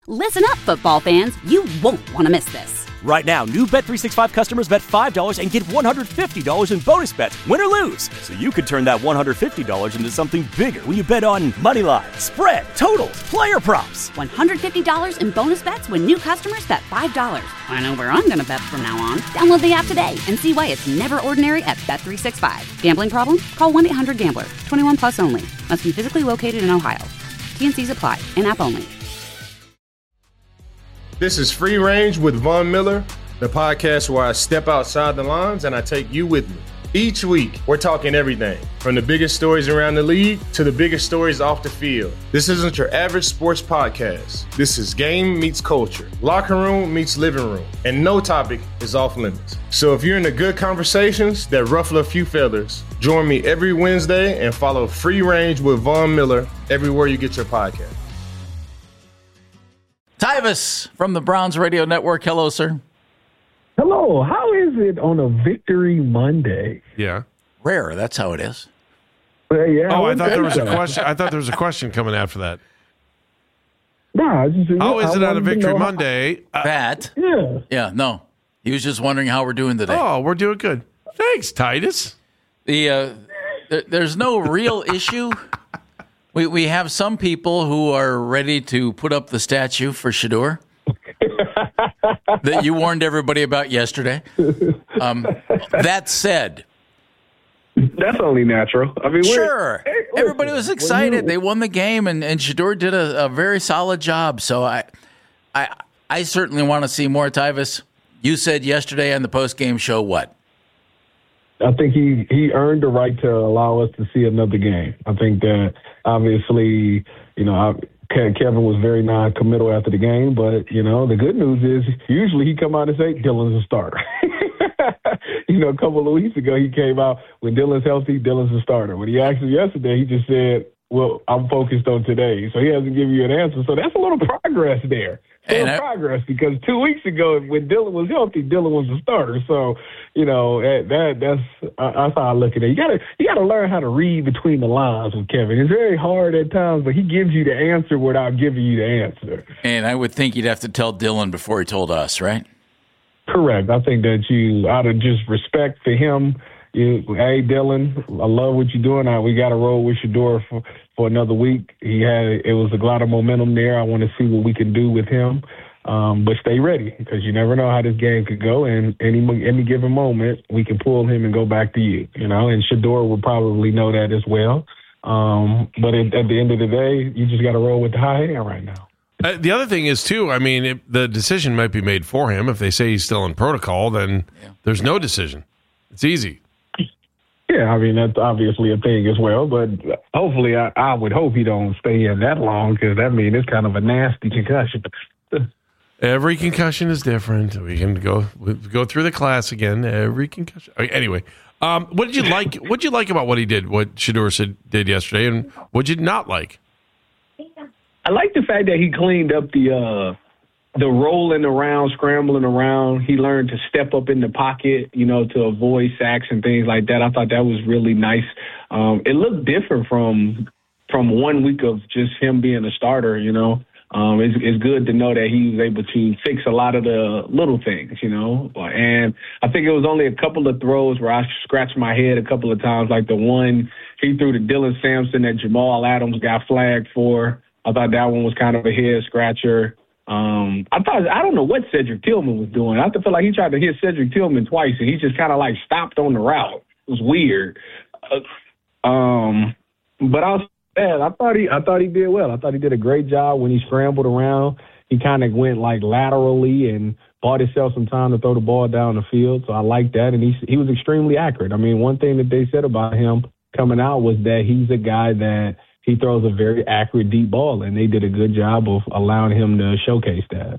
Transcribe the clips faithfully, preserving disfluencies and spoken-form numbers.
Listen up, football fans. You won't want to miss this. Right now, new Bet three sixty-five customers bet five dollars and get one hundred fifty dollars in bonus bets, win or lose. So you could turn that one hundred fifty dollars into something bigger when you bet on money line, spread, totals, player props. one hundred fifty dollars in bonus bets when new customers bet five dollars. I know where I'm going to bet from now on. Download the app today and see why it's never ordinary at Bet three sixty-five. Gambling problem? Call one eight hundred gambler. twenty-one plus only. Must be physically located in Ohio. T N Cs apply. In-app only. This is Free Range with Von Miller, the podcast where I step outside the lines and I take you with me. Each week, we're talking everything from the biggest stories around the league to the biggest stories off the field. This isn't your average sports podcast. This is game meets culture, locker room meets living room, and no topic is off limits. So if you're into good conversations that ruffle a few feathers, join me every Wednesday and follow Free Range with Von Miller everywhere you get your podcast. Tyvis from the Browns Radio Network. Hello, sir. Hello. How is it on a Victory Monday? Yeah. Rare. That's how it is. Well, yeah. Oh, I thought there was a question. I thought there was a question coming after that. Nah, I just, how is I it on a Victory how, Monday? That. Yeah. Yeah. No. He was just wondering how we're doing today. Oh, we're doing good. Thanks, Titus. The uh, th- there's no real issue. We we have some people who are ready to put up the statue for Shedeur that you warned everybody about yesterday. Um, that said, that's only natural. I mean, sure, hey, everybody was excited. you, they won the game, and, and Shedeur did a, a very solid job. So I I I certainly want to see more. Tyvis, you said yesterday on the post game show what? I think he, he earned the right to allow us to see another game. I think that obviously, you know, I, Kevin was very non-committal after the game, but, you know, the good news is usually he come out and say, Dylan's a starter. You know, a couple of weeks ago he came out, when Dylan's healthy, Dylan's a starter. When he asked him yesterday, he just said, well, I'm focused on today. So he hasn't given you an answer. So that's a little progress there. A little I, progress because two weeks ago when Dylan was healthy, Dylan was a starter. So, you know, that, that that's that's how I look at it. You gotta you gotta learn how to read between the lines with Kevin. It's very hard at times, but he gives you the answer without giving you the answer. And I would think you'd have to tell Dylan before he told us, right? Correct. I think that you, out of just respect for him, you, hey, Dylan, I love what you're doing. I, we got to roll with Shedeur for, for another week. He had it was a lot of momentum there. I want to see what we can do with him. Um, but stay ready because you never know how this game could go. And any any given moment, we can pull him and go back to you. You know, and Shedeur will probably know that as well. Um, but at, at the end of the day, you just got to roll with the high hand right now. Uh, the other thing is, too, I mean, it, the decision might be made for him. If they say he's still in protocol, then yeah. There's no decision. It's easy. Yeah, I mean, that's obviously a thing as well, but hopefully I, I would hope he don't stay in that long because that means it's kind of a nasty concussion. Every concussion is different. We can go we go through the class again. Every concussion. Anyway, um, what did you like? What did you like about what he did? What Shedeur said, did yesterday, and what did you not like? I like the fact that he cleaned up the uh, the rolling around, scrambling around. He learned to step up in the pocket, you know, to avoid sacks and things like that. I thought that was really nice. Um, it looked different from from one week of just him being a starter, you know. Um, it's, it's good to know that he was able to fix a lot of the little things, you know. And I think it was only a couple of throws where I scratched my head a couple of times, like the one he threw to Dylan Sampson that Jamal Adams got flagged for. I thought that one was kind of a head scratcher. Um, I thought I don't know what Cedric Tillman was doing. I feel like he tried to hit Cedric Tillman twice, and he just kind of like stopped on the route. It was weird. Uh, um, but I was. Man, I thought he, I thought he did well. I thought he did a great job when he scrambled around. He kind of went like laterally and bought himself some time to throw the ball down the field. So I like that, and he he was extremely accurate. I mean, one thing that they said about him coming out was that he's a guy that he throws a very accurate deep ball, and they did a good job of allowing him to showcase that.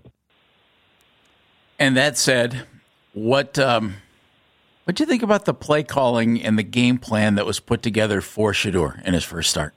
And that said, what um, what do you think about the play calling and the game plan that was put together for Shedeur in his first start?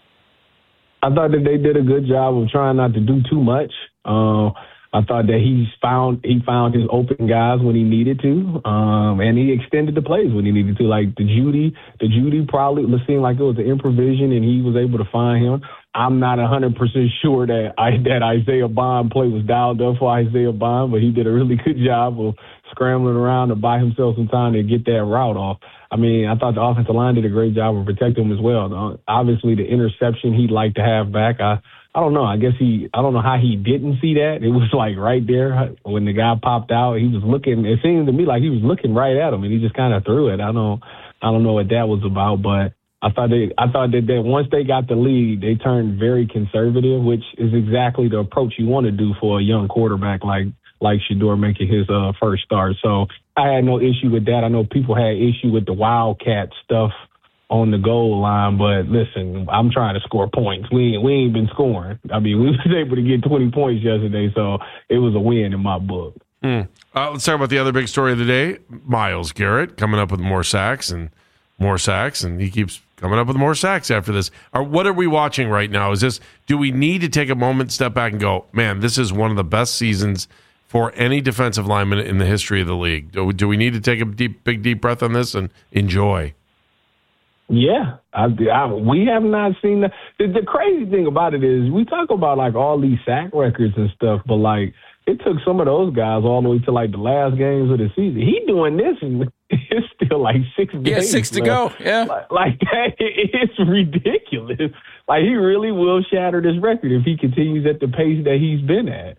I thought that they did a good job of trying not to do too much. Uh, I thought that he found he found his open guys when he needed to, um, and he extended the plays when he needed to. Like the Judy, the Judy probably seemed like it was an improvisation, and he was able to find him. I'm not one hundred percent sure that I, that Isaiah Bond play was dialed up for Isaiah Bond, but he did a really good job of scrambling around to buy himself some time to get that route off. I mean, I thought the offensive line did a great job of protecting him as well. Obviously, the interception he'd like to have back, I, I don't know. I guess he, I don't know how he didn't see that. It was like right there when the guy popped out. He was looking, it seemed to me like he was looking right at him, and he just kind of threw it. I don't, I don't know what that was about, but I thought they, I thought that, that once they got the lead, they turned very conservative, which is exactly the approach you want to do for a young quarterback like like Shedeur making his uh, first start. So I had no issue with that. I know people had issue with the Wildcat stuff on the goal line, but listen, I'm trying to score points. We we ain't been scoring. I mean, we was able to get twenty points yesterday, so it was a win in my book. Mm. Uh, let's talk about the other big story of the day. Myles Garrett coming up with more sacks and more sacks, and he keeps coming up with more sacks after this. Or what are we watching right now? Is this, do we need to take a moment, step back, and go, man, this is one of the best seasons for any defensive lineman in the history of the league? Do, do we need to take a deep, big, deep breath on this and enjoy? Yeah, I, I, we have not seen that. The, the crazy thing about it is we talk about like all these sack records and stuff, but like it took some of those guys all the way to like the last games of the season. He doing this and it's still like six games. Yeah, six to left. go. Yeah, like, like that, it's ridiculous. Like he really will shatter this record if he continues at the pace that he's been at.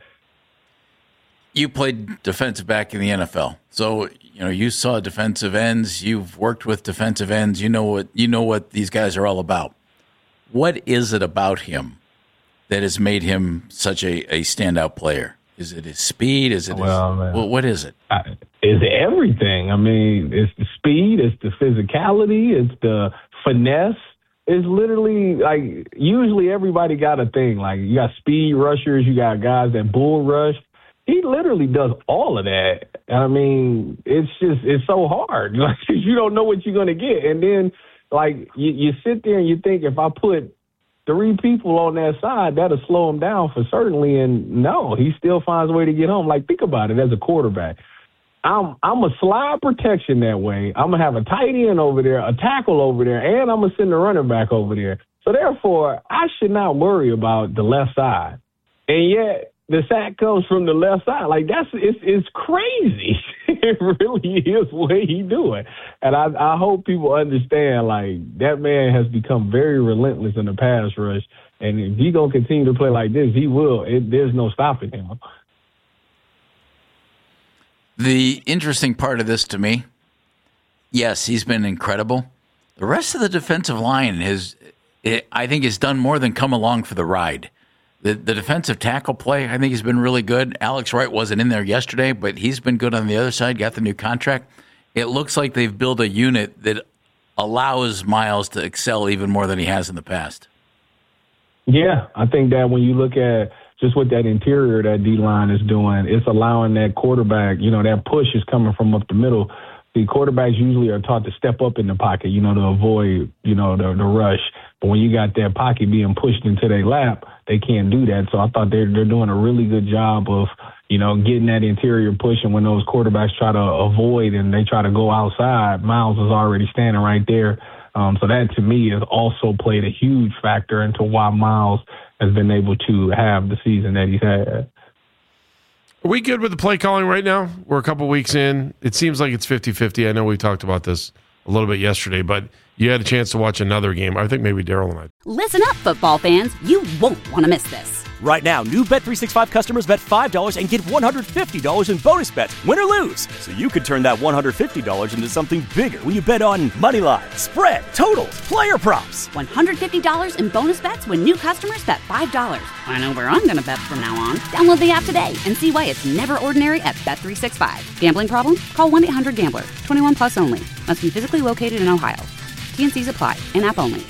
You played defensive back in the N F L, so you know you saw defensive ends. You've worked with defensive ends. You know what you know what these guys are all about. What is it about him that has made him such a, a standout player? Is it his speed? Is it well, his, man, well, what is it? I, it's everything. I mean, it's the speed, it's the physicality, it's the finesse. It's literally like usually everybody got a thing. Like you got speed rushers, you got guys that bull rush. He literally does all of that. I mean, it's just, it's so hard. Like, you don't know what you're going to get. And then, like, you, you sit there and you think if I put three people on that side, that'll slow him down for certainly. And no, he still finds a way to get home. Like, think about it as a quarterback. I'm I'm a slide protection that way. I'm going to have a tight end over there, a tackle over there, and I'm going to send the running back over there. So, therefore, I should not worry about the left side. And yet, the sack comes from the left side. Like, that's, it's, it's crazy. It really is what he doing. And I, I hope people understand, like, that man has become very relentless in the pass rush. And if he going to continue to play like this, he will. It, there's no stopping him. The interesting part of this to me, yes, he's been incredible. The rest of the defensive line has, it, I think, has done more than come along for the ride. The, the defensive tackle play, I think, has been really good. Alex Wright wasn't in there yesterday, but he's been good on the other side, got the new contract. It looks like they've built a unit that allows Myles to excel even more than he has in the past. Yeah, I think that when you look at just what that interior, that D-line is doing, it's allowing that quarterback, you know, that push is coming from up the middle. The quarterbacks usually are taught to step up in the pocket, you know, to avoid, you know, the, the rush. But when you got that pocket being pushed into their lap, they can't do that. So I thought they're, they're doing a really good job of, you know, getting that interior push. And when those quarterbacks try to avoid and they try to go outside, Myles is already standing right there. Um, so that, to me, has also played a huge factor into why Myles has been able to have the season that he's had. Are we good with the play calling right now? We're a couple weeks in. It seems like it's fifty-fifty. I know we talked about this a little bit yesterday, but you had a chance to watch another game. I think maybe Daryl and I. Listen up, football fans. You won't want to miss this. Right now, new Bet three sixty-five customers bet five dollars and get one hundred fifty dollars in bonus bets, win or lose. So you could turn that one hundred fifty dollars into something bigger when you bet on money line, spread, totals, player props. one hundred fifty dollars in bonus bets when new customers bet five dollars. I know where I'm going to bet from now on. Download the app today and see why it's never ordinary at Bet three sixty-five. Gambling problem? Call one eight hundred gambler. twenty-one plus only. Must be physically located in Ohio. T and C's apply. In-app only.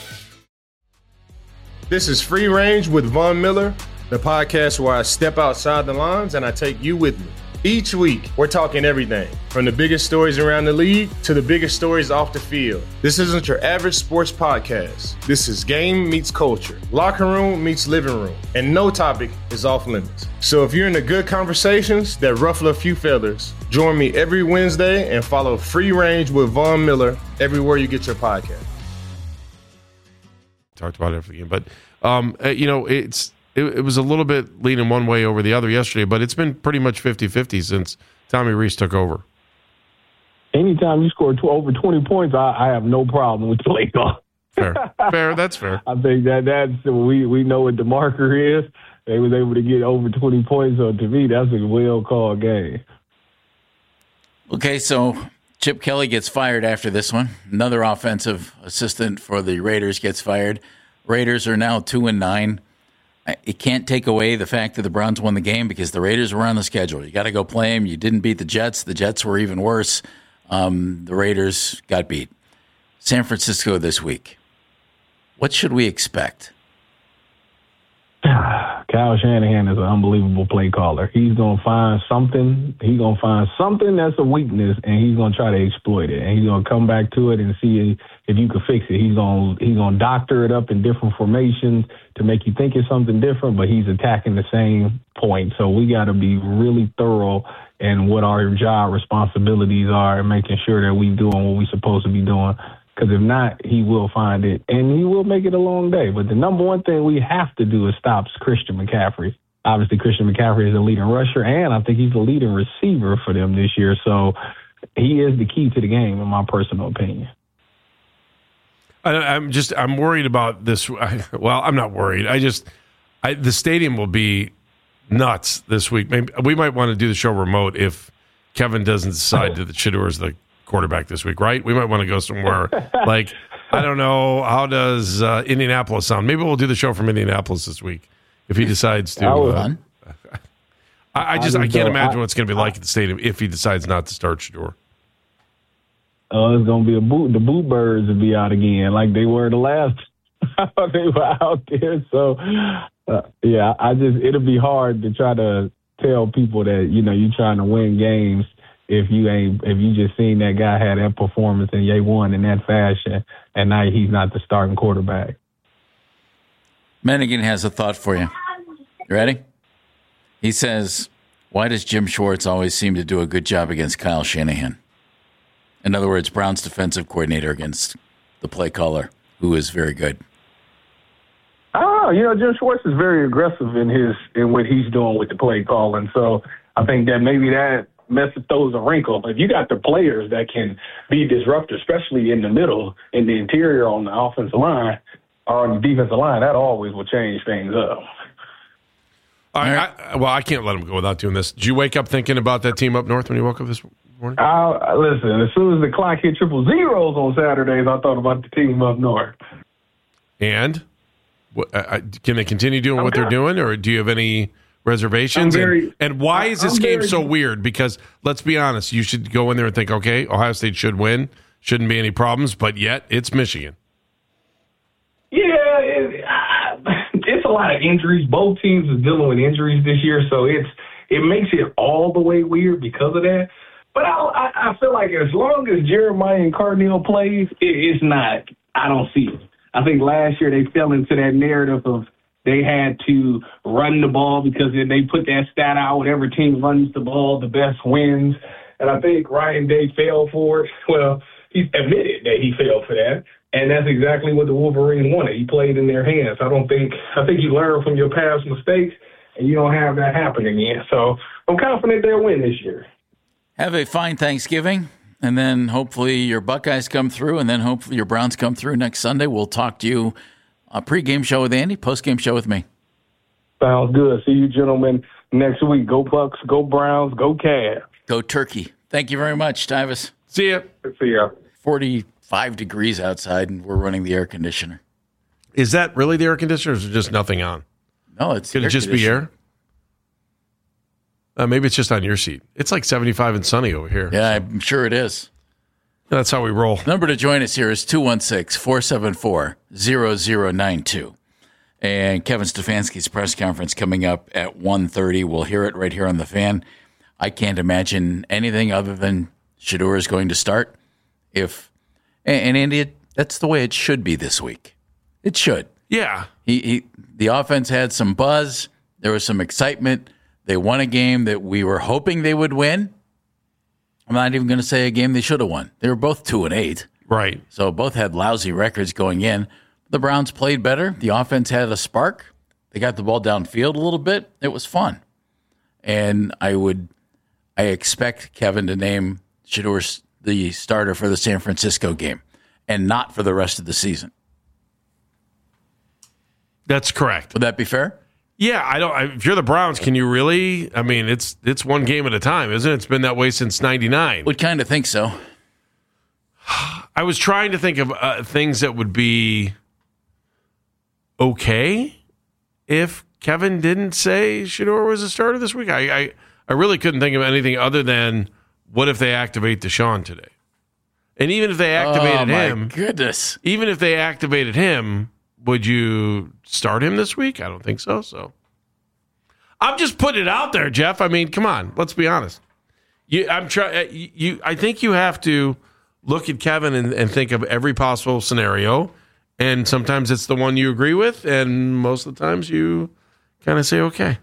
This is Free Range with Von Miller, the podcast where I step outside the lines and I take you with me. Each week, we're talking everything from the biggest stories around the league to the biggest stories off the field. This isn't your average sports podcast. This is game meets culture, locker room meets living room, and no topic is off limits. So if you're into good conversations that ruffle a few feathers, join me every Wednesday and follow Free Range with Von Miller everywhere you get your podcast. Talked about it every game, but Um, uh, you know, it's it, it was a little bit leaning one way over the other yesterday, but it's been pretty much fifty-fifty since Tommy Rees took over. Anytime you score tw- over twenty points, I, I have no problem with the play call. Fair, fair, that's fair. I think that that's we we know what the marker is. They was able to get over twenty points, so to me, that's a well called game. Okay, so Chip Kelly gets fired after this one. Another offensive assistant for the Raiders gets fired. Raiders are now two and nine. It can't take away the fact that the Browns won the game because the Raiders were on the schedule. You got to go play them. You didn't beat the Jets. The Jets were even worse. Um, the Raiders got beat. San Francisco this week. What should we expect? Kyle Shanahan is an unbelievable play caller. He's going to find something. He's going to find something that's a weakness, and he's going to try to exploit it. And he's going to come back to it and see if you can fix it. He's going to, he's going to doctor it up in different formations to make you think it's something different, but he's attacking the same point. So we got to be really thorough in what our job responsibilities are and making sure that we doing what we're supposed to be doing. Because if not, he will find it, and he will make it a long day. But the number one thing we have to do is stop Christian McCaffrey. Obviously, Christian McCaffrey is the leading rusher, and I think he's the leading receiver for them this year. So he is the key to the game, in my personal opinion. I, I'm just I'm worried about this. Well, I'm not worried. I just I, the stadium will be nuts this week. Maybe we might want to do the show remote if Kevin doesn't decide that Shedeur is the quarterback this week, right? We might want to go somewhere like, I don't know, how does uh, Indianapolis sound? Maybe we'll do the show from Indianapolis this week if he decides to. Uh, I, I just I can't imagine what it's going to be like at the stadium if he decides not to start Shedeur. Oh, uh, it's going to be a boot. The Boo Birds will be out again like they were the last they were out there. So, uh, yeah, I just it'll be hard to try to tell people that, you know, you're trying to win games if you ain't, if you just seen that guy had that performance and they won in that fashion, and now he's not the starting quarterback. Mennigan has a thought for you. You ready? He says, why does Jim Schwartz always seem to do a good job against Kyle Shanahan? In other words, Brown's defensive coordinator against the play caller, who is very good. Oh, you know, Jim Schwartz is very aggressive in his in what he's doing with the play calling. So I think that maybe that message throws a wrinkle. If you got the players that can be disruptive, especially in the middle, in the interior on the offensive line or on the defensive line, that always will change things up. All right, I, well, I can't let him go without doing this. Did you wake up thinking about that team up north when you woke up this morning? I, listen, as soon as the clock hit triple zeros on Saturdays, I thought about the team up north. And what, uh, can they continue doing what I'm they're doing, or do you have any reservations? Very, and, and why is this I'm game very, so weird? Because let's be honest, you should go in there and think, okay, Ohio State should win, shouldn't be any problems, but yet it's Michigan. Yeah, it, uh, it's a lot of injuries. Both teams are dealing with injuries this year, so it's it makes it all the way weird because of that. But I, I, I feel like as long as Jeremiah and Cardinal plays, it, it's not. I don't see it. I think last year they fell into that narrative of they had to run the ball because they put that stat out. Whatever team runs the ball, the best wins. And I think Ryan Day fell for it. Well, he's admitted that he fell for that. And that's exactly what the Wolverines wanted. He played in their hands. I don't think – I think you learn from your past mistakes, and you don't have that happen again. So I'm confident they'll win this year. Have a fine Thanksgiving, and then hopefully your Buckeyes come through, and then hopefully your Browns come through next Sunday. We'll talk to you a pregame show with Andy, postgame show with me. Sounds good. See you gentlemen next week. Go Bucks, go Browns, go Cavs. Go Turkey. Thank you very much, Tyvis. See ya. See ya. forty-five degrees outside, and we're running the air conditioner. Is that really the air conditioner, or is there just nothing on? No, it's Could it just be air? Uh, maybe it's just on your seat. It's like seventy-five and sunny over here. Yeah, I'm sure it is. That's how we roll. The number to join us here is two one six, four seven four, zero zero nine two. And Kevin Stefanski's press conference coming up at one thirty. We'll hear it right here on the Fan. I can't imagine anything other than Shedeur is going to start. If and, and Andy, that's the way it should be this week. It should. Yeah. He, he the offense had some buzz. There was some excitement. They won a game that we were hoping they would win. I'm not even going to say a game they should have won. They were both two and eight. Right. So both had lousy records going in. The Browns played better. The offense had a spark. They got the ball downfield a little bit. It was fun. And I would, I expect Kevin to name Shedeur the starter for the San Francisco game and not for the rest of the season. That's correct. Would that be fair? Yeah, I don't. I, if you're the Browns, can you really? I mean, it's it's one game at a time, isn't it? It's been that way since ninety-nine. Would kind of think so. I was trying to think of uh, things that would be okay if Kevin didn't say Shedeur was a starter this week. I, I I really couldn't think of anything other than what if they activate Deshaun today, and even if they activated oh, my him, goodness, even if they activated him. Would you start him this week? I don't think so. So I'm just putting it out there, Jeff. I mean, come on, let's be honest. You, I'm trying. You, you, I think you have to look at Kevin and, and think of every possible scenario, and sometimes it's the one you agree with, and most of the times you kind of say, "Okay."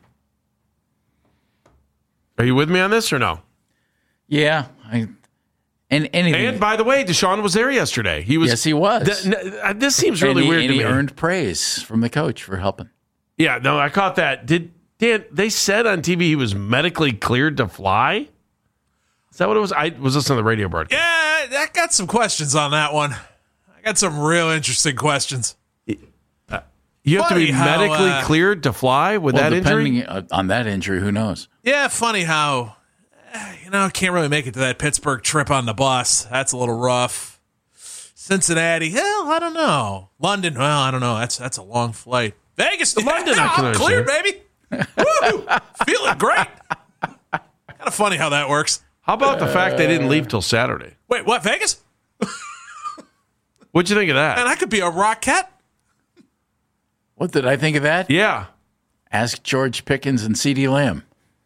Are you with me on this or no? Yeah, I. And, anything. and by the way, Deshaun was there yesterday. He was. Yes, he was. Th- this seems really and he, weird and to he me. earned praise from the coach for helping. Yeah, no, I caught that. Did Dan? They said on T V he was medically cleared to fly. Is that what it was? I was listening to the radio broadcast. Yeah, I got some questions on that one. I got some real interesting questions. Uh, you have Funny to be how, medically uh, cleared to fly with Well, that injury. depending on that injury, who knows? Yeah, funny how, eh, you know, can't really make it to that Pittsburgh trip on the bus. That's a little rough. Cincinnati, hell, I don't know. London, well, I don't know. That's that's a long flight. Vegas, yeah, London, I can I'm understand. cleared, baby. Woo! Feeling great. Kind of funny how that works. How about the fact they didn't leave till Saturday? Wait, what, Vegas? What'd you think of that? Man, I could be a Rockette. What did I think of that? Yeah. Ask George Pickens and CeeDee Lamb.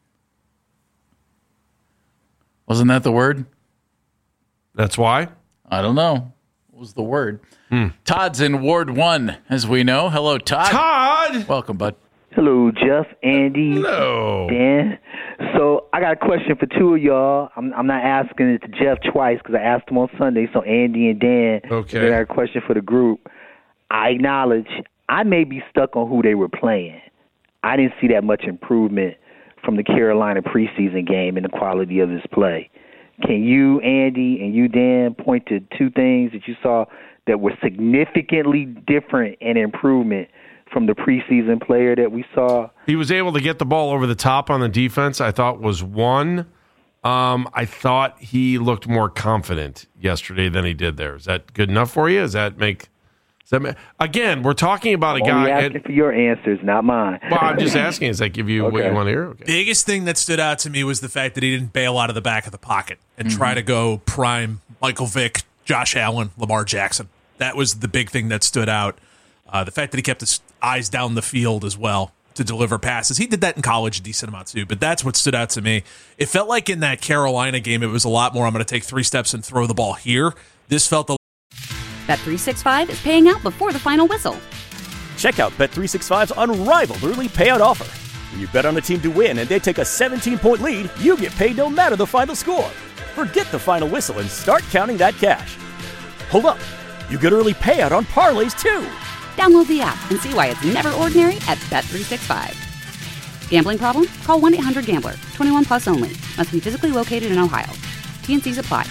Wasn't that the word? That's why? I don't know. What was the word? Hmm. Todd's in Ward one, as we know. Hello, Todd. Todd! Welcome, bud. Hello, Jeff, Andy, Hello. Dan. So I got a question for two of y'all. I'm, I'm not asking it to Jeff twice because I asked him on Sunday. So Andy and Dan, Okay. I got a question for the group. I acknowledge I may be stuck on who they were playing. I didn't see that much improvement from the Carolina preseason game in the quality of his play. Can you, Andy, and you, Dan, point to two things that you saw that were significantly different in improvement from the preseason player that we saw? He was able to get the ball over the top on the defense, I thought was one. Um, I thought he looked more confident yesterday than he did there. Is that good enough for you? Does that make... Does that make again, we're talking about a I'm guy... only asking and, for your answers, not mine. well, I'm just asking. Does that give you what Okay. you want to hear? Okay. Biggest thing that stood out to me was the fact that he didn't bail out of the back of the pocket and try to go prime Michael Vick, Josh Allen, Lamar Jackson. That was the big thing that stood out. Uh, the fact that he kept his eyes down the field as well to deliver passes. He did that in college a decent amount too, but that's what stood out to me. It felt like in that Carolina game, it was a lot more, I'm going to take three steps and throw the ball here. This felt a Bet three sixty-five is paying out before the final whistle. Check out Bet three sixty-five's unrivaled early payout offer. When you bet on a team to win and they take a seventeen-point lead, you get paid no matter the final score. Forget the final whistle and start counting that cash. Hold up. You get early payout on parlays, too. Download the app and see why it's never ordinary at Bet three sixty-five. Gambling problem? Call one eight hundred gambler. twenty-one plus only. Must be physically located in Ohio. T N Cs apply.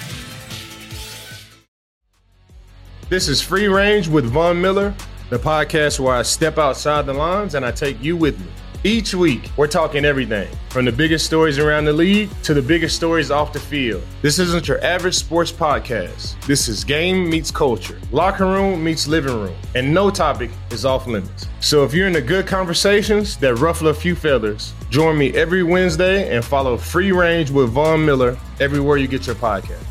This is Free Range with Von Miller, the podcast where I step outside the lines and I take you with me. Each week, we're talking everything from the biggest stories around the league to the biggest stories off the field. This isn't your average sports podcast. This is game meets culture, locker room meets living room, and no topic is off limits. So if you're into good conversations that ruffle a few feathers, join me every Wednesday and follow Free Range with Von Miller everywhere you get your podcast.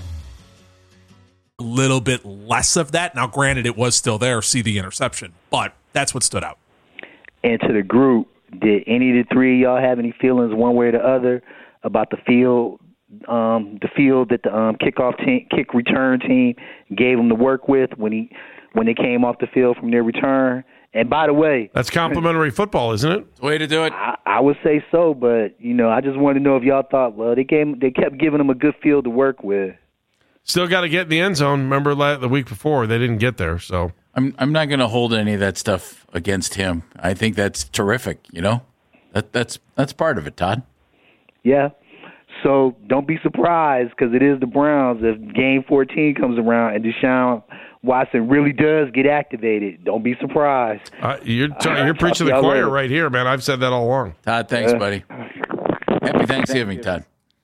little bit less of that. Now, granted, it was still there, see the interception, but that's what stood out. And to the group, did any of the three of y'all have any feelings one way or the other about the field, um, the field that the um, kickoff team, kick return team gave them to work with when he when they came off the field from their return? And by the way, That's complimentary football, isn't it? Way to do it. I, I would say so, but you know, I just wanted to know if y'all thought, well, they gave they kept giving them a good field to work with. Still got to get in the end zone. Remember la- the week before, they didn't get there. So I'm I'm not going to hold any of that stuff against him. I think that's terrific. You know, that that's that's part of it, Todd. Yeah. So don't be surprised because it is the Browns. If Game fourteen comes around and Deshaun Watson really does get activated, don't be surprised. Uh, you're t- you're preaching the choir later. Right here, man. I've said that all along. Todd, thanks, uh, buddy. Happy Thanksgiving, Todd.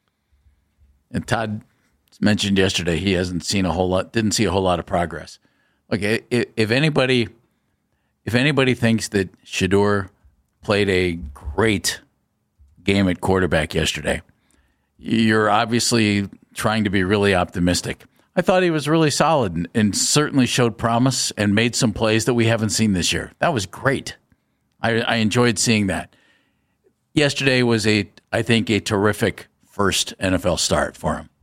And Todd mentioned yesterday he hasn't seen a whole lot, didn't see a whole lot of progress. Okay, if anybody, if anybody thinks that Shedeur played a great game at quarterback yesterday, you're obviously trying to be really optimistic. I thought he was really solid and, and certainly showed promise and made some plays that we haven't seen this year. That was great. I, I enjoyed seeing that. Yesterday was a, I think, a terrific first N F L start for him,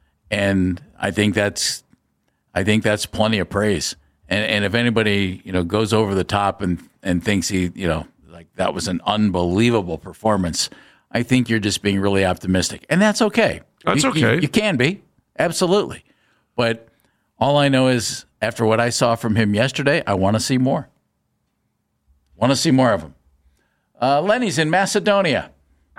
and I think that's, I think that's plenty of praise. And, and if anybody, you know, goes over the top and and thinks he, you know, like that was an unbelievable performance, I think you're just being really optimistic, and that's okay. That's you, okay. You, you can be, absolutely. But all I know is after what I saw from him yesterday, I want to see more. Want to see more of him. Uh, Lenny's in Macedonia.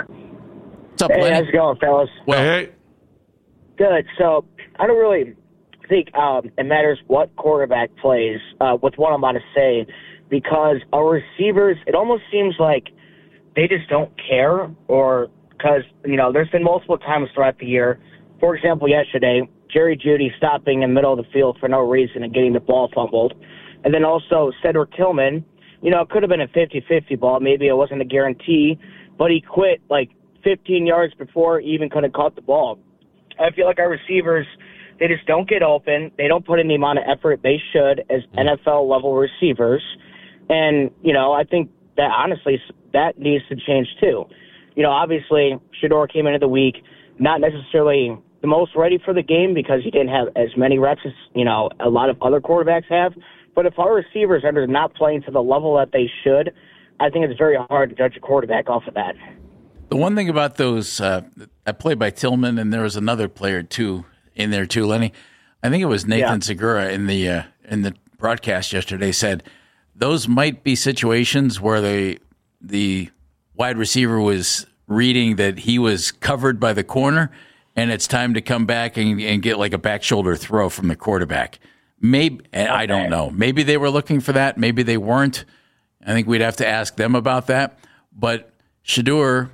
What's up, hey, Lenny? How's it going, fellas? Well, hey. Good. So I don't really think um, it matters what quarterback plays uh, with what I'm about to say, because our receivers, it almost seems like they just don't care, or because, you know, there's been multiple times throughout the year. For example, yesterday, Jerry Jeudy stopping in the middle of the field for no reason and getting the ball fumbled. And then also Cedric Tillman, you know, it could have been a fifty-fifty ball. Maybe it wasn't a guarantee, but he quit like fifteen yards before he even could have caught the ball. I feel like our receivers, they just don't get open. They don't put in the amount of effort they should as N F L-level receivers. And, you know, I think that, honestly, that needs to change too. You know, obviously, Shedeur came into the week not necessarily the most ready for the game because he didn't have as many reps as, you know, a lot of other quarterbacks have. But if our receivers are not playing to the level that they should, I think it's very hard to judge a quarterback off of that. The one thing about those, uh, that play by Tillman, and there was another player too in there too, Lenny. I think it was Nathan yeah. Segura in the uh, in the broadcast yesterday said those might be situations where they the wide receiver was reading that he was covered by the corner, and it's time to come back and, and get like a back shoulder throw from the quarterback. Maybe okay. I don't know. Maybe they were looking for that. Maybe they weren't. I think we'd have to ask them about that. But Shedeur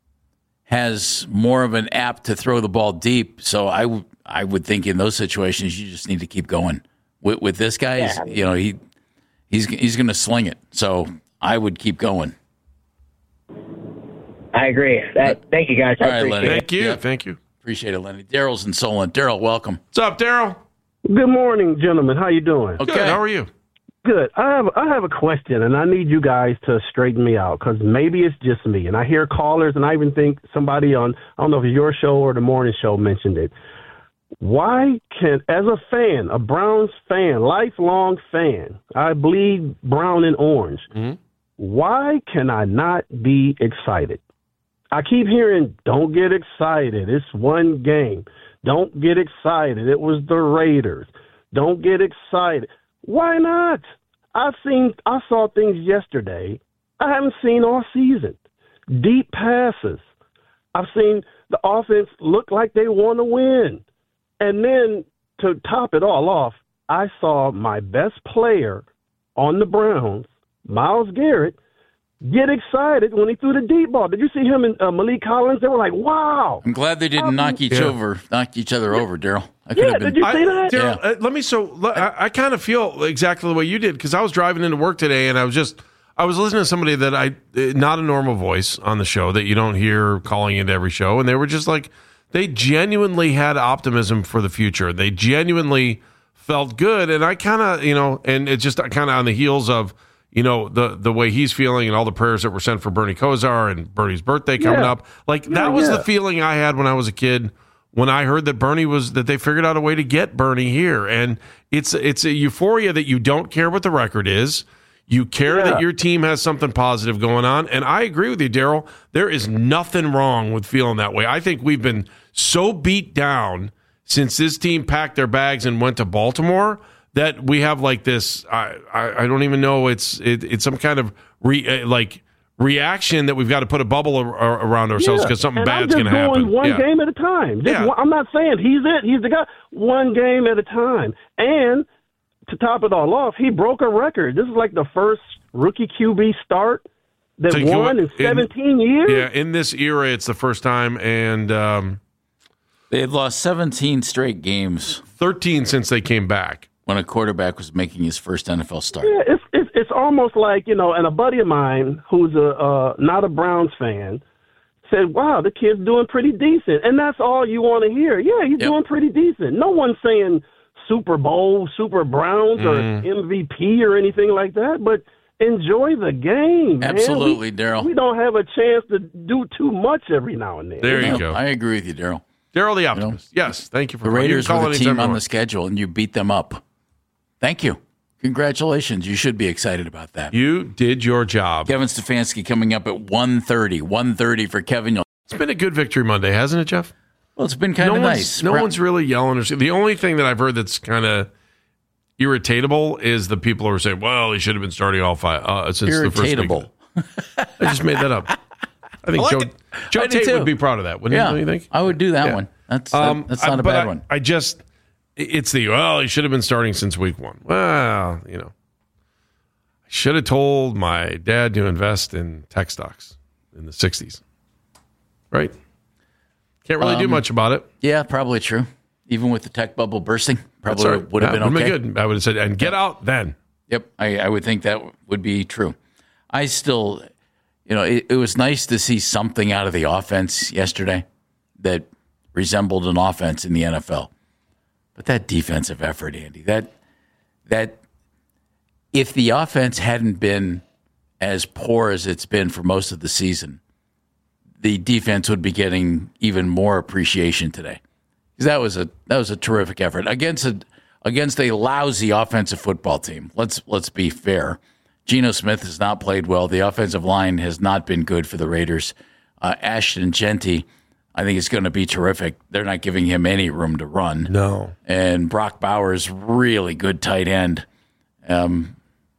has more of an apt to throw the ball deep, so I, w- I would think in those situations you just need to keep going. With, with this guy, yeah. you know, he he's he's going to sling it. So I would keep going. I agree. That, thank you, guys. I All right, appreciate Lenny. it. Thank you. Yeah. Thank you. Appreciate it, Lenny. Daryl's in Solon. Daryl, welcome. What's up, Daryl? Good morning, gentlemen. How you doing? Okay. Good. How are you? Good. I have I have a question, and I need you guys to straighten me out because maybe it's just me. And I hear callers, and I even think somebody on, I don't know if it's your show or the morning show mentioned it. Why can, as a fan, a Browns fan, lifelong fan, I bleed brown and orange, mm-hmm. why can I not be excited? I keep hearing, don't get excited. It's one game. Don't get excited. It was the Raiders. Don't get excited. Why not? I've seen, I saw things yesterday I haven't seen all season. Deep passes. I've seen the offense look like they want to win. And then to top it all off, I saw my best player on the Browns, Myles Garrett, get excited when he threw the deep ball. Did you see him and uh, Malik Collins? They were like, wow. I'm glad they didn't knock each yeah. over, knock each other over, Daryl. I could Yeah, have been. did you see that? I, Daryl, Yeah. uh, let me so I, I kind of feel exactly the way you did because I was driving into work today and I was just I was listening to somebody that I not a normal voice on the show that you don't hear calling into every show, and they were just like they genuinely had optimism for the future. They genuinely felt good, and I kind of you know, and it's just kind of on the heels of. You know, the the way he's feeling and all the prayers that were sent for Bernie Kosar and Bernie's birthday coming Yeah. up. Like, that Yeah, was yeah. the feeling I had when I was a kid when I heard that Bernie was, that they figured out a way to get Bernie here. And it's it's a euphoria that you don't care what the record is. You care Yeah. that your team has something positive going on. And I agree with you, Daryl. There is nothing wrong with feeling that way. I think we've been so beat down since this team packed their bags and went to Baltimore that we have like this. I I, I don't even know. It's it, it's some kind of re, uh, like reaction that we've got to put a bubble ar- around ourselves because yeah. something and bad's going to happen. I'm just going one yeah. game at a time. Just yeah. one, I'm not saying he's it. He's the guy. One game at a time. And to top it all off, he broke a record. This is like the first rookie Q B start that so won in seventeen in, years. Yeah, in this era, it's the first time, and um, they had lost seventeen straight games, thirteen since they came back. When a quarterback was making his first N F L start. Yeah, it's it's, it's almost like, you know, and a buddy of mine who's a uh, not a Browns fan said, wow, the kid's doing pretty decent. And that's all you want to hear. Yeah, he's yep. doing pretty decent. No one's saying Super Bowl, Super Browns, mm. or M V P or anything like that, but enjoy the game. Absolutely, man. Daryl. We don't have a chance to do too much every now and then. There you no, go. I agree with you, Daryl. Daryl the Optimist. You know, yes, thank you for the Raiders were the team on more. the schedule, and you beat them up. Thank you. Congratulations. You should be excited about that. You did your job. Kevin Stefanski coming up at one thirty. one thirty for Kevin. It's been a good victory Monday, hasn't it, Jeff? Well, it's been kind no of one's, nice. No Bra- one's really yelling. Or the only thing that I've heard that's kind of irritatable is the people who are saying, well, he should have been starting all five uh, since irritatable. the first week. I just made that up. I think I like Joe, Joe I Tate too. would be proud of that, wouldn't yeah, you? Don't you think? I would do that yeah. one. That's, um, that's not I, a bad I, one. I just, it's the, well, he should have been starting since week one. Well, you know. I should have told my dad to invest in tech stocks in the sixties. Right? Can't really um, do much about it. Yeah, probably true. Even with the tech bubble bursting, probably right. would have yeah, been okay. Been good. I would have said, and get out then. Yep, I, I would think that would be true. I still, you know, it, it was nice to see something out of the offense yesterday that resembled an offense in the N F L. But that defensive effort, Andy, that that if the offense hadn't been as poor as it's been for most of the season, the defense would be getting even more appreciation today. Because that was a that was a terrific effort against a against a lousy offensive football team. Let's let's be fair. Geno Smith has not played well. The offensive line has not been good for the Raiders. Uh, Ashton Genty, I think, is going to be terrific. They're not giving him any room to run. No. And Brock Bowers, really good tight end. Um,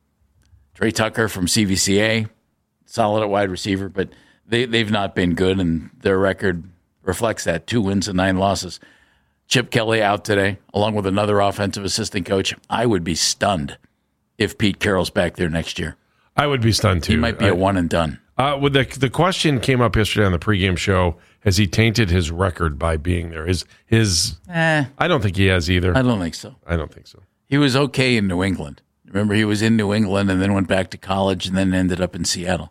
Trey Tucker from C V C A, solid at wide receiver, but they, they've not been good, and their record reflects that. Two wins and nine losses. Chip Kelly out today, along with another offensive assistant coach. I would be stunned if Pete Carroll's back there next year. I would be stunned, too. He might be I, a one and done. Uh, with the, the question came up yesterday on the pregame show, has he tainted his record by being there? His, his eh, I don't think he has either. I don't think so. I don't think so. He was okay in New England. Remember, he was in New England and then went back to college and then ended up in Seattle.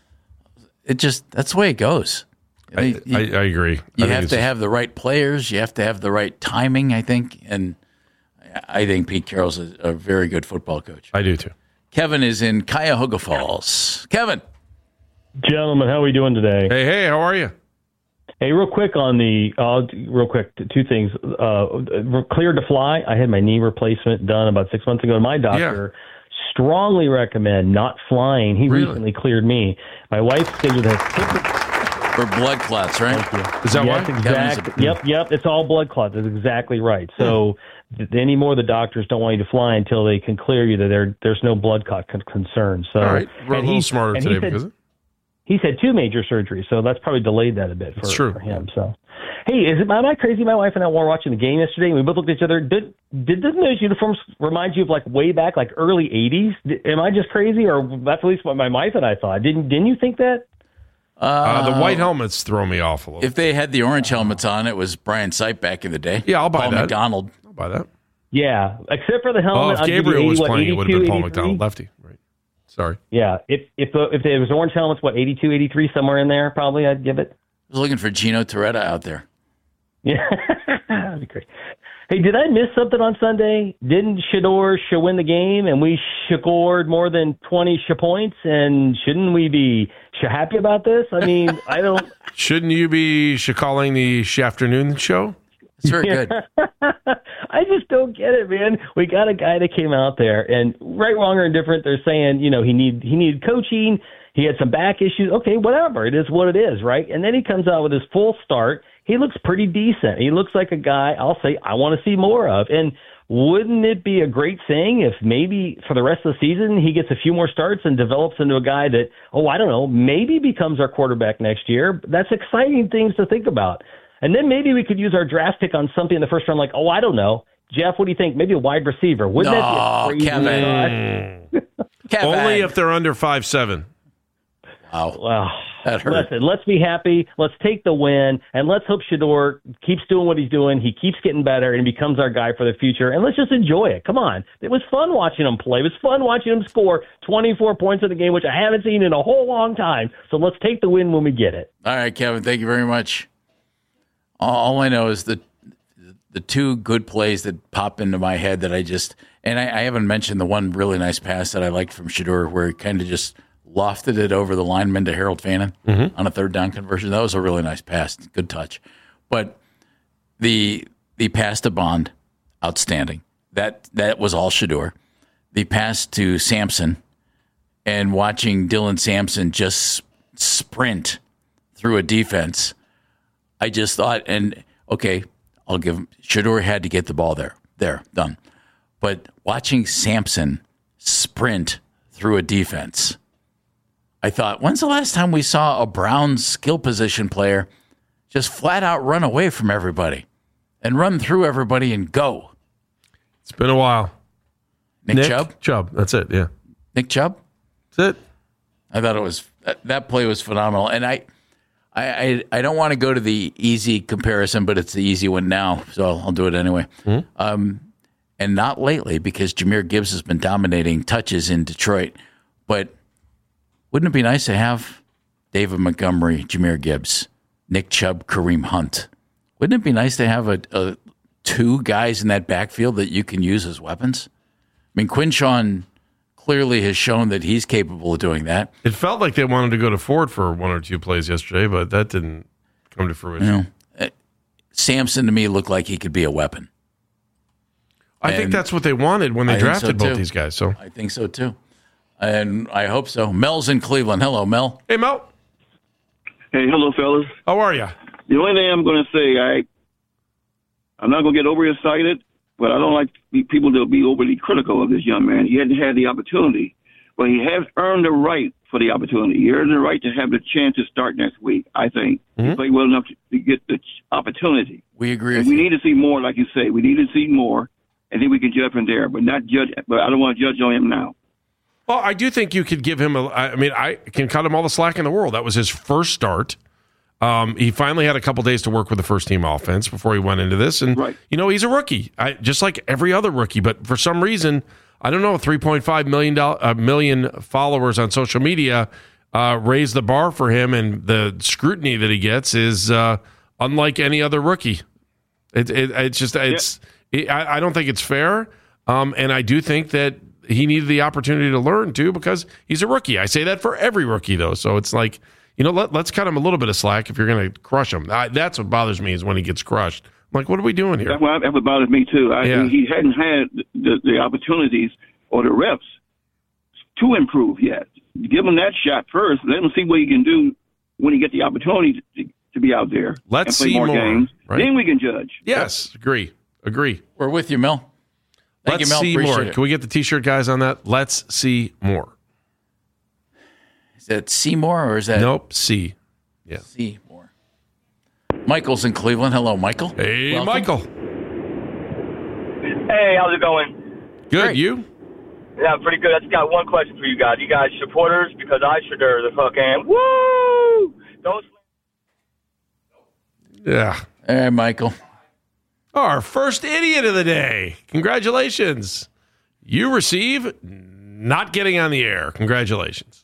It just, that's the way it goes. I, you, I, I agree. You I have to just, have the right players. You have to have the right timing, I think. And I think Pete Carroll's a, a very good football coach. I do, too. Kevin is in Cuyahoga Falls. Kevin. Gentlemen, how are we doing today? Hey, hey, how are you? Hey, real quick on the, uh, real quick, two things. Uh, cleared to fly. I had my knee replacement done about six months ago. My doctor yeah. strongly recommend not flying. He really? recently cleared me. My wife scheduled has for blood clots, right? Is that yes, why? Exact, yep, yep. It's all blood clots. That's exactly right. So yeah. anymore, the doctors don't want you to fly until they can clear you that there there's no blood clot con- concern. So, all right, we're a little he, smarter today said, because of it. He's had two major surgeries, so that's probably delayed that a bit for, for him. So, hey, is it am I crazy? My wife and I were watching the game yesterday, and we both looked at each other. Did did didn't those uniforms remind you of like way back, like early eighties? Am I just crazy, or that's at least what my wife and I thought? Didn't didn't you think that? Uh, uh, the white helmets throw me off a little. If they had the orange helmets on, it was Brian Sipe back in the day. Yeah, I'll buy Paul that. McDonald. I'll buy that. Yeah, except for the helmet. Oh, if Gabriel was playing, it would have been Paul McDonald, lefty. Right. Sorry. Yeah, if if the, if there was orange helmets, what eighty-two, eighty-three, somewhere in there, probably I'd give it. I was looking for Gino Torretta out there. Yeah, that'd be great. Hey, did I miss something on Sunday? Didn't Shador should win the game, and we scored more than twenty sh points? And shouldn't we be sh happy about this? I mean, I don't. Shouldn't you be sh calling the sh afternoon show? It's very good. I just don't get it, man. We got a guy that came out there, and right, wrong, or indifferent, they're saying, you know, he need he needed coaching. He had some back issues. Okay, whatever. It is what it is, right? And then he comes out with his full start. He looks pretty decent. He looks like a guy I'll say I want to see more of. And wouldn't it be a great thing if maybe for the rest of the season he gets a few more starts and develops into a guy that, oh, I don't know, maybe becomes our quarterback next year? That's exciting things to think about. And then maybe we could use our draft pick on something in the first round like, oh, I don't know. Jeff, what do you think? Maybe a wide receiver. Wouldn't no, that be a crazy Kevin. Kevin. Only if they're under five seven. Wow. Wow. That hurt. Listen, let's be happy. Let's take the win, and let's hope Shedeur keeps doing what he's doing. He keeps getting better and becomes our guy for the future. And let's just enjoy it. Come on. It was fun watching him play. It was fun watching him score twenty-four points in the game, which I haven't seen in a whole long time. So let's take the win when we get it. All right, Kevin, thank you very much. All I know is the the two good plays that pop into my head that I just – and I, I haven't mentioned the one really nice pass that I liked from Shedeur where he kind of just lofted it over the lineman to Harold Fannin mm-hmm. on a third down conversion. That was a really nice pass. Good touch. But the the pass to Bond, outstanding. That that was all Shedeur. The pass to Sampson and watching Dylan Sampson just sprint through a defense, I just thought, and okay, I'll give him, Shedeur had to get the ball there. There, done. But watching Sampson sprint through a defense, I thought, when's the last time we saw a Browns skill position player just flat out run away from everybody and run through everybody and go? It's been a while. Nick, Nick Chubb? Chubb, that's it, yeah. Nick Chubb? That's it. I thought it was, that, that play was phenomenal. And I, I, I, I don't want to go to the easy comparison, but it's the easy one now, so I'll, I'll do it anyway. Mm-hmm. Um, and not lately, because Jahmyr Gibbs has been dominating touches in Detroit. But wouldn't it be nice to have David Montgomery, Jahmyr Gibbs, Nick Chubb, Kareem Hunt? Wouldn't it be nice to have a, a two guys in that backfield that you can use as weapons? I mean, Quinshawn clearly has shown that he's capable of doing that. It felt like they wanted to go to Ford for one or two plays yesterday, but that didn't come to fruition. You know, uh, Sampson, to me, looked like he could be a weapon. I and think that's what they wanted when they I drafted so both these guys. So I think so, too. And I hope so. Mel's in Cleveland. Hello, Mel. Hey, Mel. Hey, hello, fellas. How are you? The only thing I'm going to say, I, I'm not going to get overexcited, but I don't like people to be overly critical of this young man. He hadn't had the opportunity, but he has earned the right for the opportunity. He earned the right to have the chance to start next week, I think. Mm-hmm. He played well enough to, to get the opportunity. We agree and with we you. need to see more, like you say. We need to see more, and then we can judge from there, but not judge. But I don't want to judge on him now. Well, I do think you could give him a, I mean, I can cut him all the slack in the world. That was his first start. Um, he finally had a couple days to work with the first team offense before he went into this. And, right. you know, he's a rookie, I, just like every other rookie. But for some reason, I don't know, three point five million, uh, million followers on social media uh, raised the bar for him. And the scrutiny that he gets is uh, unlike any other rookie. It, it, it's just, it's, yeah. it, I, I don't think it's fair. Um, and I do think that he needed the opportunity to learn too, because he's a rookie. I say that for every rookie though. So it's like, you know, let, let's cut him a little bit of slack if you're going to crush him. I, that's what bothers me is when he gets crushed. I'm like, what are we doing here? That's what, that's what bothers me too. I, yeah. He hadn't had the, the opportunities or the reps to improve yet. Give him that shot first. Let him see what he can do when he gets the opportunity to, to be out there. Let's and play see more, more games. Right? Then we can judge. Yes, agree, agree. We're with you, Mel. Thank Let's you, Mel. see Appreciate more. it. Can we get the T-shirt guys on that? Let's see more. Is that Seymour or is that? Nope, C. Yeah. Seymour. Michael's in Cleveland. Hello, Michael. Hey, Welcome. Michael. Hey, how's it going? Good, Great. you? Yeah, pretty good. I just got one question for you guys. You guys supporters, because I should the fucking woo! Don't. Yeah. Hey, Michael. Our first idiot of the day. Congratulations. You receive not getting on the air. Congratulations.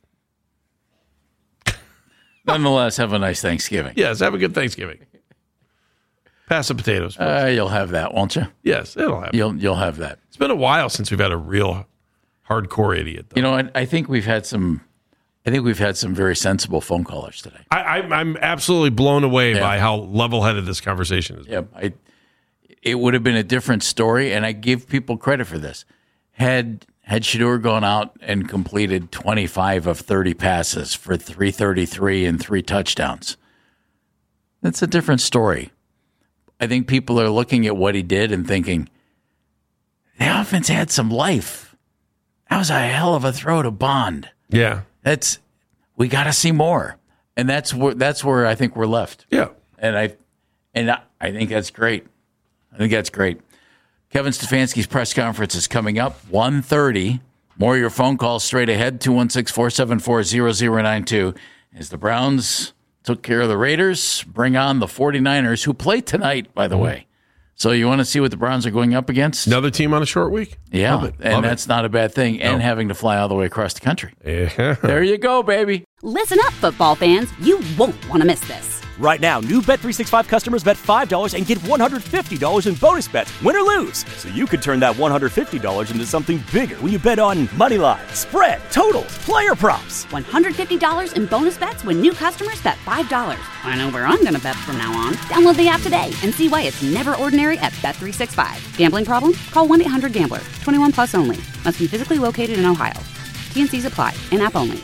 Nonetheless, have a nice Thanksgiving. Yes, have a good Thanksgiving. Pass the potatoes. Uh, you'll have that, won't you? Yes, it'll happen. You'll you'll have that. It's been a while since we've had a real hardcore idiot, though. You know, I, I think we've had some. I think we've had some very sensible phone callers today. I, I, I'm absolutely blown away Yeah. by how level-headed this conversation is. Yeah, I, it would have been a different story, and I give people credit for this. Had had Shedeur gone out and completed twenty-five of thirty passes for three thirty-three and three touchdowns, that's a different story. I think people are looking at what he did and thinking, the offense had some life. That was a hell of a throw to Bond. Yeah. That's we got to see more. And that's where that's where I think we're left. Yeah. And I and I, I think that's great. I think that's great. Kevin Stefanski's press conference is coming up, one thirty. More of your phone calls straight ahead, two one six, four seven four, zero zero nine two. As the Browns took care of the Raiders, bring on the 49ers, who play tonight, by the mm-hmm. way. So you want to see what the Browns are going up against? Another team on a short week? Yeah, Love it. and Love that's it. not a bad thing. And no. having to fly all the way across the country. Yeah. There you go, baby. Listen up, football fans. You won't want to miss this. Right now, new Bet three sixty-five customers bet five dollars and get one hundred fifty dollars in bonus bets, win or lose. So you could turn that one hundred fifty dollars into something bigger when you bet on money line, spread, totals, player props. one hundred fifty dollars in bonus bets when new customers bet five dollars. I know where I'm going to bet from now on. Download the app today and see why it's never ordinary at Bet three sixty-five. Gambling problem? Call one eight hundred gambler. twenty-one plus only. Must be physically located in Ohio. T and C's apply. In-app only.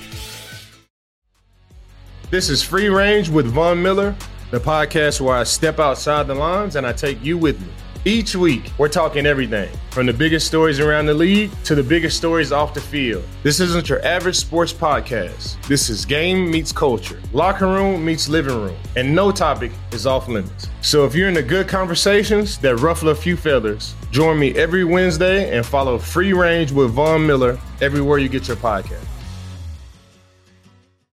This is Free Range with Von Miller, the podcast where I step outside the lines and I take you with me. Each week, we're talking everything from the biggest stories around the league to the biggest stories off the field. This isn't your average sports podcast. This is game meets culture, locker room meets living room, and no topic is off limits. So if you're into good conversations that ruffle a few feathers, join me every Wednesday and follow Free Range with Von Miller everywhere you get your podcast.